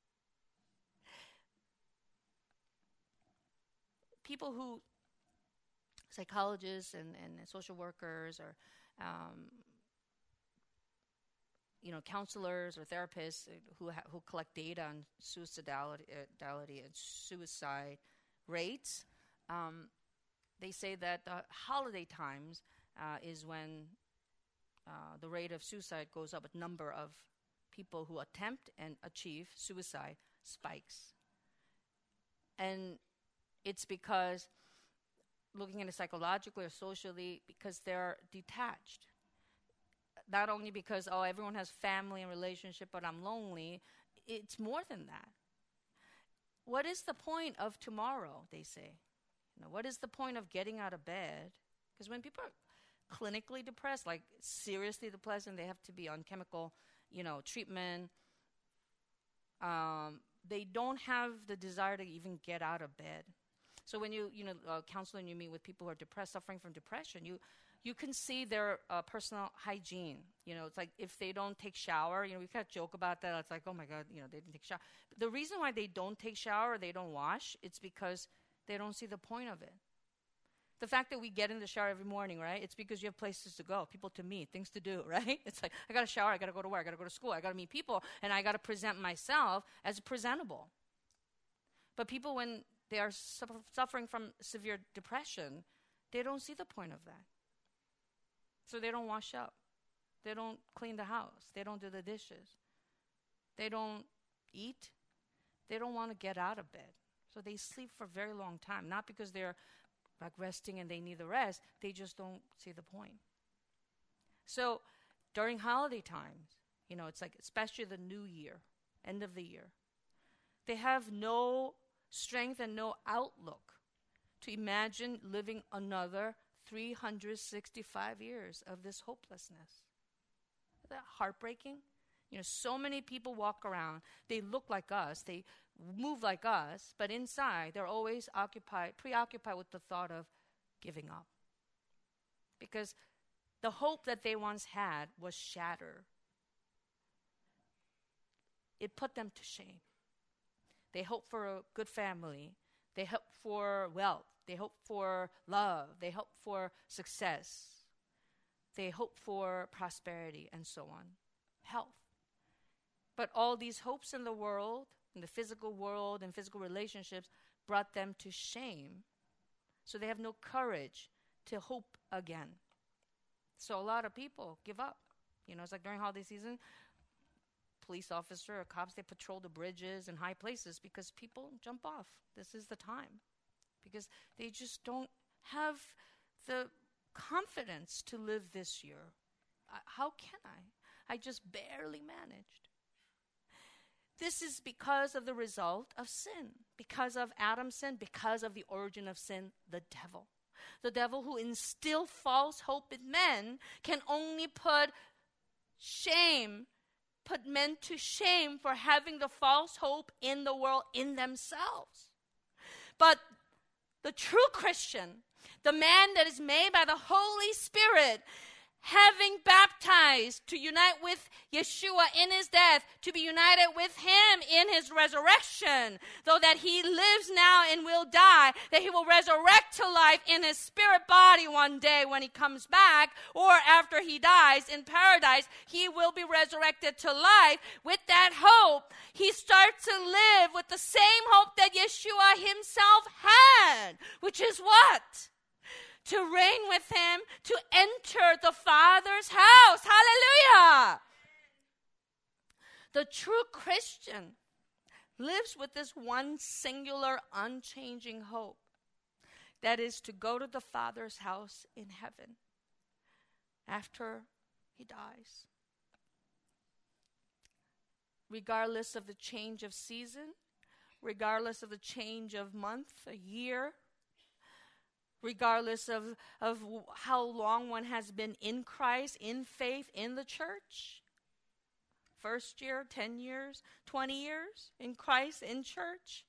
People who, psychologists and, and social workers or um, you know, counselors or therapists who ha- who collect data on suicidality uh, and suicide rates, um, they say that uh, holiday times uh, is when uh, the rate of suicide goes up. A number of people who attempt and achieve suicide spikes. And it's because looking at it psychologically or socially, because they're detached. Not only because, oh, everyone has family and relationship, but I'm lonely. It's more than that. What is the point of tomorrow, they say? You know, what is the point of getting out of bed? Because when people are clinically depressed, like seriously depressed, and they have to be on chemical, you know, treatment, um, they don't have the desire to even get out of bed. So when you, you know, uh, counsel and you meet with people who are depressed, suffering from depression, you you can see their uh, personal hygiene. You know, it's like if they don't take shower, you know, we kind of joke about that. It's like, oh my God, you know, they didn't take shower. But the reason why they don't take shower or they don't wash, it's because they don't see the point of it. The fact that we get in the shower every morning, right? It's because you have places to go, people to meet, things to do, right? It's like, I got to shower, I got to go to work, I got to go to school, I got to meet people, and I got to present myself as presentable. But people, when they are su- suffering from severe depression, they don't see the point of that. So they don't wash up. They don't clean the house. They don't do the dishes. They don't eat. They don't want to get out of bed. So they sleep for a very long time, not because they're like resting and they need the rest. They just don't see the point. So during holiday times, you know, it's like especially the new year, end of the year, they have no strength and no outlook to imagine living another three hundred sixty-five years of this hopelessness. Isn't that heartbreaking? You know, so many people walk around, they look like us, they move like us, but inside they're always occupied, preoccupied with the thought of giving up. Because the hope that they once had was shattered. It put them to shame. They hope for a good family. They hope for wealth. They hope for love. They hope for success. They hope for prosperity and so on. Health. But all these hopes in the world, in the physical world and physical relationships, brought them to shame. So they have no courage to hope again. So a lot of people give up. You know, it's like during holiday season, police officer or cops, they patrol the bridges and high places because people jump off. This is the time. Because they just don't have the confidence to live this year. Uh, how can I? I just barely managed. This is because of the result of sin. Because of Adam's sin, because of the origin of sin, the devil. The devil who instilled false hope in men can only put shame, put men to shame for having the false hope in the world in themselves. But the true Christian, the man that is made by the Holy Spirit, having baptized to unite with Yeshua in his death, to be united with him in his resurrection, though that he lives now and will die, that he will resurrect to life in his spirit body one day when he comes back, or after he dies in paradise, he will be resurrected to life. With that hope, he starts to live with the same hope that Yeshua himself had, which is what? To reign with him, to enter the Father's house. Hallelujah! The true Christian lives with this one singular, unchanging hope. That is to go to the Father's house in heaven after he dies. Regardless of the change of season, regardless of the change of month, a year, regardless of, of how long one has been in Christ, in faith, in the church. First year, ten years, twenty years in Christ, in church.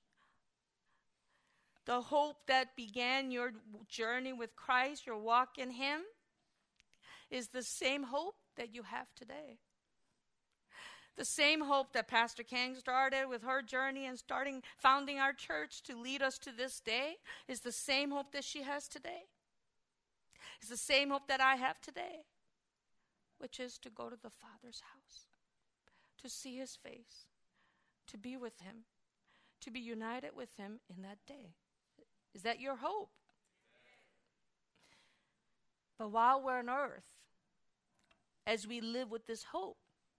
The hope that began your journey with Christ, your walk in him, is the same hope that you have today. The same hope that Pastor Kang started with her journey and starting founding our church to lead us to this day is the same hope that she has today. It's the same hope that I have today, which is to go to the Father's house, to see his face, to be with him, to be united with him in that day. Is that your hope? But while we're on earth, as we live with this hope,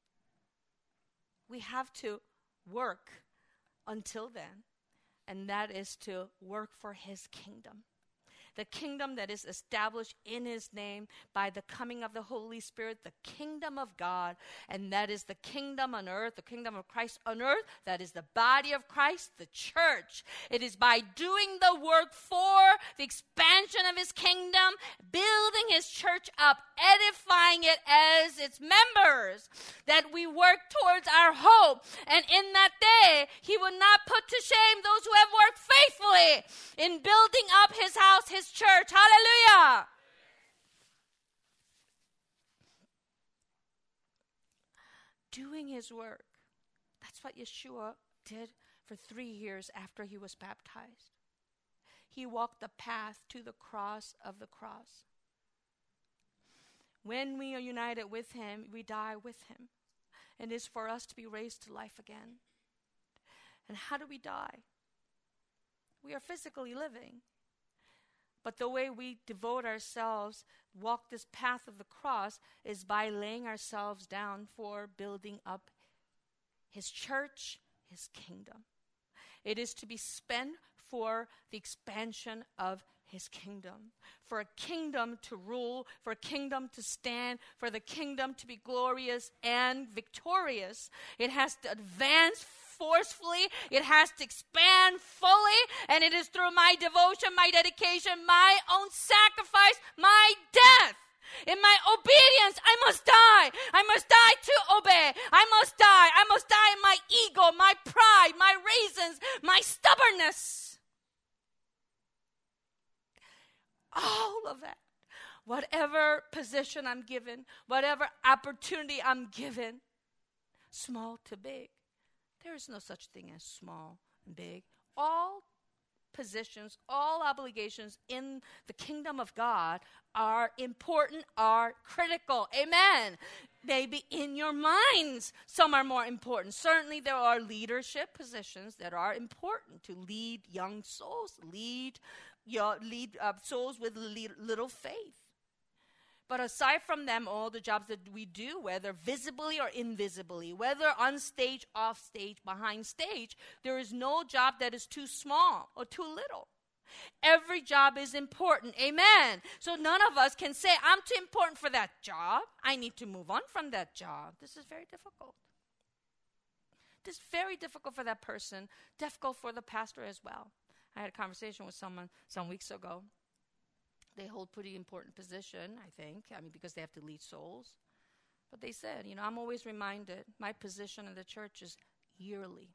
we have to work until then, and that is to work for his kingdom. the kingdom that is established in his name by the coming of the Holy Spirit, the kingdom of God, and that is the kingdom on earth, the kingdom of Christ on earth, that is the body of Christ, the church. It is by doing the work for the expansion of his kingdom, building his church up, edifying it as its members, that we work towards our hope. And in that day, he will not put to shame those who have worked faithfully in building up his house, his church. Hallelujah. Doing his work. That's what Yeshua did for three years after he was baptized. He walked the path to the cross of the cross. When we are united with him, we die with him. And it is for us to be raised to life again. And how do we die? We are physically living. But the way we devote ourselves, walk this path of the cross, is by laying ourselves down for building up his church, his kingdom. It is to be spent for the expansion of his kingdom, for a kingdom to rule, for a kingdom to stand, for the kingdom to be glorious and victorious. It has to advance forcefully. It has to expand fully. And it is through my devotion, my dedication, my own sacrifice, my death. In my obedience, I must die. I must die to obey. I must die. I must die in my ego, my pride, my reasons, my stubbornness. All of that. Whatever position I'm given, whatever opportunity I'm given, small to big. There is no such thing as small and big. All positions, all obligations in the kingdom of God are important, are critical. Amen. Maybe in your minds, some are more important. Certainly there are leadership positions that are important to lead young souls, lead your lead uh, souls with li- little faith. But aside from them, all the jobs that we do, whether visibly or invisibly, whether on stage, off stage, behind stage, there is no job that is too small or too little. Every job is important. Amen. So none of us can say, I'm too important for that job. I need to move on from that job. This is very difficult. This is very difficult for that person, difficult for the pastor as well. I had a conversation with someone some weeks ago. They hold pretty important position, I think, I mean, because they have to lead souls. But they said, you know, I'm always reminded my position in the church is yearly.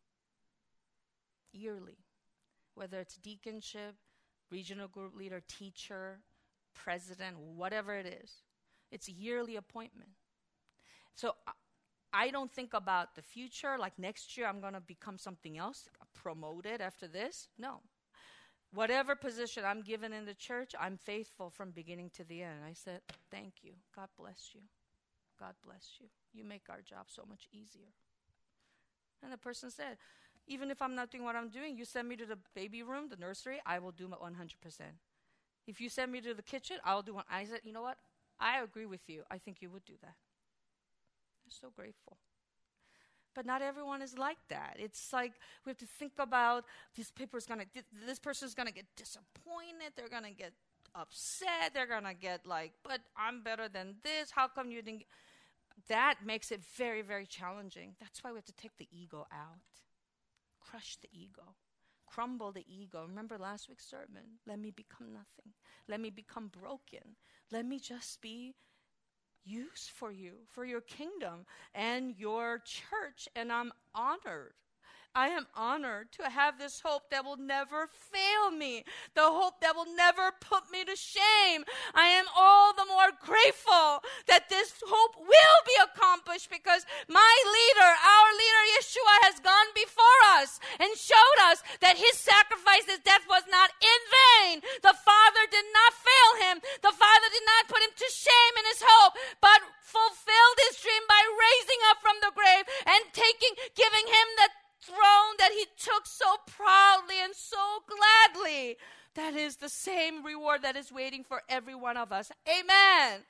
Yearly. Whether it's deaconship, regional group leader, teacher, president, whatever it is. It's a yearly appointment. So I, I don't think about the future, like next year I'm going to become something else, promoted after this. No. Whatever position I'm given in the church, I'm faithful from beginning to the end. I said, thank you. God bless you. God bless you. You make our job so much easier. And the person said, even if I'm not doing what I'm doing, you send me to the baby room, the nursery, I will do my one hundred percent. If you send me to the kitchen, I'll do one. I said, you know what? I agree with you. I think you would do that. I'm so grateful. But not everyone is like that. It's like we have to think about this paper's gonna, this person's gonna get disappointed. They're gonna get upset. They're gonna get like, but I'm better than this. How come you didn't? That makes it very, very challenging. That's why we have to take the ego out, crush the ego, crumble the ego. Remember last week's sermon? Let me become nothing. Let me become broken. Let me just be used for you, for your kingdom and your church. And I'm honored. I am honored to have this hope that will never fail me, the hope that will never put me to shame. I am all the more grateful that this hope will be accomplished because my leader, our leader Yeshua, has gone before us and showed us that his sacrifice, his death was not in vain. The Father did not fail him. The Father did not put him to shame in his hope, but fulfilled his dream by raising up from the grave and taking, giving him the throne that he took so proudly and so gladly. That is the same reward that is waiting for every one of us. Amen.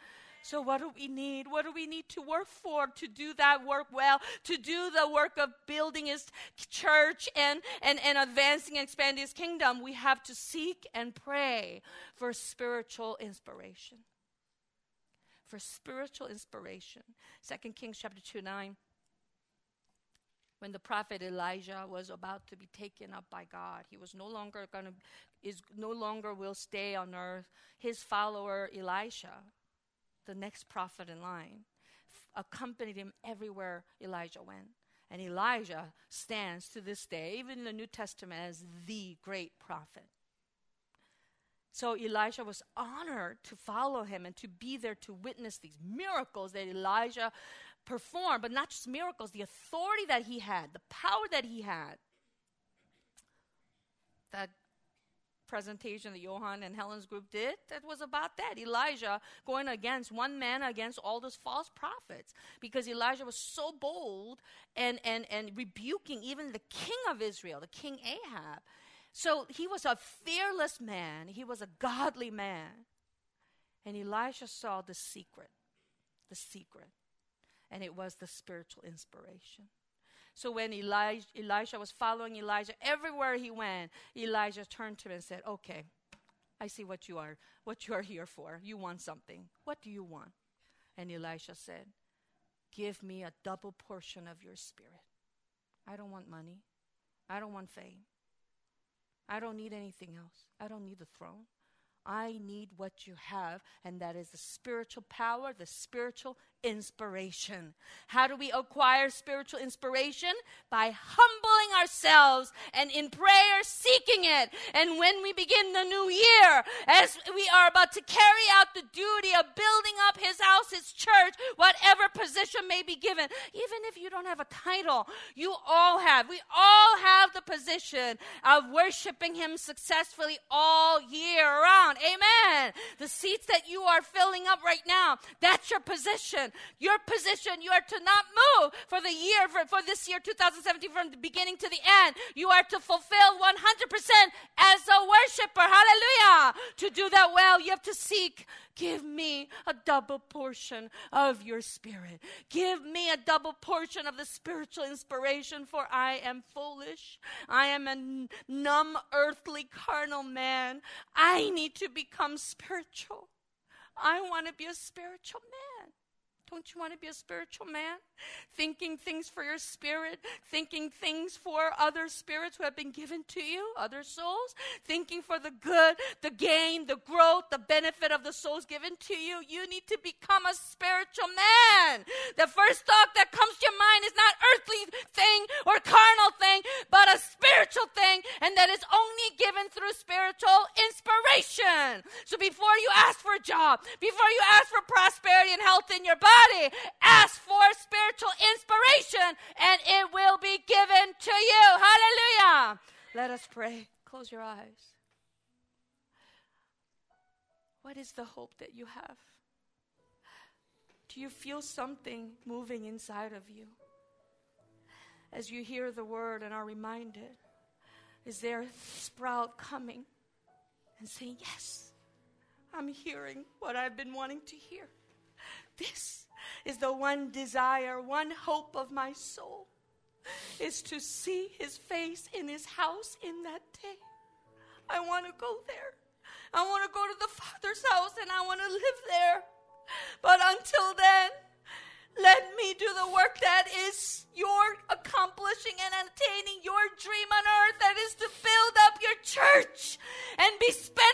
So what do we need? What do we need to work for to do that work well, to do the work of building his church and, and, and advancing and expanding his kingdom? We have to seek and pray for spiritual inspiration. For spiritual inspiration. Second Kings chapter two, nine. When the prophet Elijah was about to be taken up by God, he was no longer going to, is no longer will stay on earth. His follower Elisha, the next prophet in line, f- accompanied him everywhere Elijah went. And Elijah stands to this day, even in the New Testament, as the great prophet. So Elisha was honored to follow him and to be there to witness these miracles that Elijah performed, but not just miracles, the authority that he had, the power that he had. That presentation that Johan and Helen's group did, that was about that. Elijah going against one man against all those false prophets, because Elijah was so bold and, and, and rebuking even the king of Israel, the king Ahab. So he was a fearless man. He was a godly man. And Elisha saw the secret, the secret. And it was the spiritual inspiration. So when Elijah, Elisha was following Elijah, everywhere he went, Elijah turned to him and said, okay, I see what you are, what you are here for. You want something. What do you want? And Elisha said, give me a double portion of your spirit. I don't want money. I don't want fame. I don't need anything else. I don't need the throne. I need what you have, and that is the spiritual power, the spiritual inspiration. How do we acquire spiritual inspiration? By humbling ourselves and in prayer seeking it. And when we begin the new year, as we are about to carry out the duty of building up his house, his church, whatever position may be given, even if you don't have a title, you all have. We all have the position of worshiping him successfully all year round. Amen. The seats that you are filling up right now, that's your position. Your position, you are to not move for the year, for, for this year, two thousand seventeen, from the beginning to the end. You are to fulfill one hundred percent as a worshiper. Hallelujah. To do that well, you have to seek. Give me a double portion of your spirit. Give me a double portion of the spiritual inspiration, for I am foolish. I am a n- numb, earthly, carnal man. I need to become spiritual. I want to be a spiritual man. Don't you want to be a spiritual man? Thinking things for your spirit, thinking things for other spirits who have been given to you, other souls, thinking for the good, the gain, the growth, the benefit of the souls given to you. You need to become a spiritual man. The first thought that comes to your mind is not earthly thing or carnal thing, but a spiritual thing, and that is only given through spiritual inspiration. So before you ask for a job, before you ask for prosperity and health in your body, ask for spiritual inspiration, and it will be given to you. Hallelujah. Let us pray. Close your eyes. What is the hope that you have? Do you feel something moving inside of you as you hear the word and are reminded? Is there a sprout coming and saying, yes, I'm hearing what I've been wanting to hear. This is the one desire, one hope of my soul, is to see his face in his house in that day. I want to go there. I want to go to the Father's house, and I want to live there. But until then, let me do the work that is your accomplishing and attaining your dream on earth, that is to build up your church and be spared